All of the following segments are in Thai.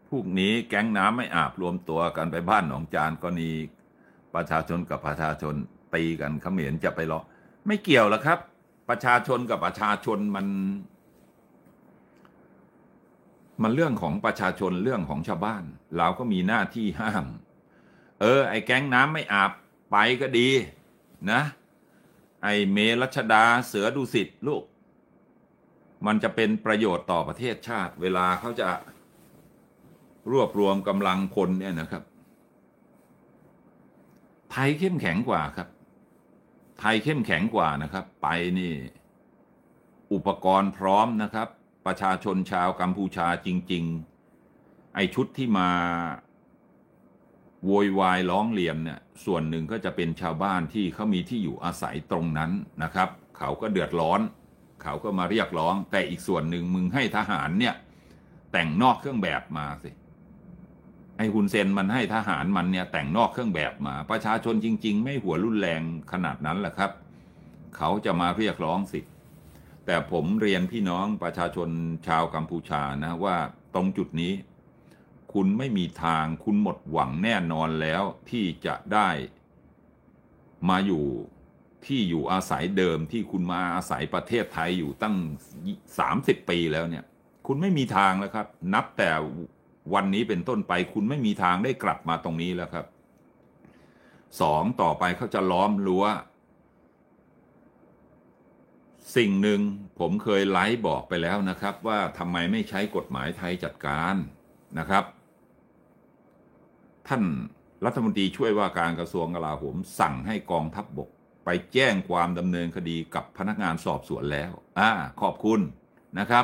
พวกนี้แก๊งน้ำไม่อาบรวมตัวกันไปบ้านหนองจานก็มีประชาชนกับประชาชนตีกันเขมรจะไปล้อไม่เกี่ยวหรอกครับ ประชาชนกับประชาชนมันเรื่องของประชาชนเรื่องของชาวบ้านเราก็มีหน้าที่ห้ามไอ้แก๊งน้ำไม่อาบไปก็ดีนะไอ้เมรัชดาเสือดุสิตลูกมันจะเป็นประโยชน์ต่อประเทศชาติเวลาเขาจะรวบรวมกำลังพลเนี่ยนะครับไทยเข้มแข็งกว่าครับไทยเข้มแข็งกว่านะครับไปนี่อุปกรณ์พร้อมนะครับประชาชนชาวกัมพูชาจริงๆไอ้ชุดที่มาโวยวายร้องเรียนเนี่ยส่วนหนึ่งก็จะเป็นชาวบ้านที่เขามีที่อยู่อาศัยตรงนั้นนะครับเขาก็เดือดร้อนเขาก็มาเรียกร้องแต่อีกส่วนหนึ่งมึงให้ทหารเนี่ยแต่งนอกเครื่องแบบมาสิไอ้ฮุนเซนมันให้ทหารมันเนี่ยแต่งนอกเครื่องแบบมาประชาชนจริงๆไม่หัวรุนแรงขนาดนั้นแหละครับเขาจะมาเรียกร้องสิแต่ผมเรียนพี่น้องประชาชนชาวกัมพูชานะว่าตรงจุดนี้คุณไม่มีทางคุณหมดหวังแน่นอนแล้วที่จะได้มาอยู่ที่อยู่อาศัยเดิมที่คุณมาอาศัยประเทศไทยอยู่ตั้ง30 ปีแล้วเนี่ยคุณไม่มีทางแล้วครับนับแต่วันนี้เป็นต้นไปคุณไม่มีทางได้กลับมาตรงนี้แล้วครับต่อไปเขาจะล้อมรั้วสิ่งหนึ่งผมเคยไลฟ์บอกไปแล้วนะครับว่าทำไมไม่ใช้กฎหมายไทยจัดการนะครับท่านรัฐมนตรีช่วยว่าการกระทรวงกลาโหมสั่งให้กองทัพบกไปแจ้งความดำเนินคดีกับพนักงานสอบสวนแล้วขอบคุณนะครับ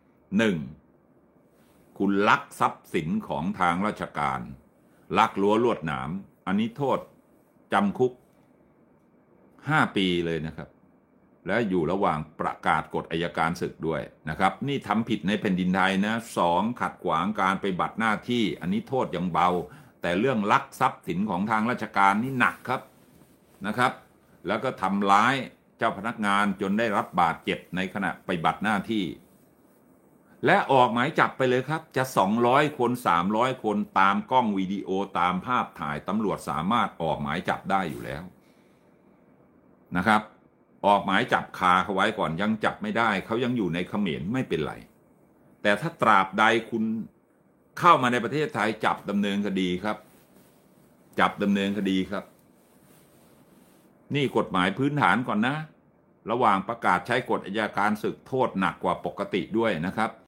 1คุณลักทรัพย์สินของทางราชการลักรั้วลวดหนามอันนี้โทษจำคุก5 ปีเลยนะครับและอยู่ระหว่างประกาศกฎอัยการศึกด้วยนะครับนี่ทำผิดในแผ่นดินไทยนะ2ขัดขวางการปฏิบัติหน้าที่อันนี้โทษยังเบาแต่เรื่องลักทรัพย์สินของทางราชการนี่หนักครับนะครับแล้วก็ทำร้ายเจ้าพนักงานจนได้รับบาดเจ็บในขณะปฏิบัติหน้าที่และออกหมายจับไปเลยครับจะ200 คน300 คนตามกล้องวิดีโอตามภาพถ่ายตำรวจสามารถออกหมายจับได้อยู่แล้วนะครับออกหมายจับคาเขาไว้ก่อนยังจับไม่ได้เขายังอยู่ในเขมรไม่เป็นไรแต่ถ้าตราบใดคุณเข้ามาในประเทศไทยจับดำเนินคดีครับจับดำเนินคดีครับนี่กฎหมายพื้นฐานก่อนนะระหว่างประกาศใช้กฎอัยการศึกโทษหนักกว่าปกติด้วยนะครับ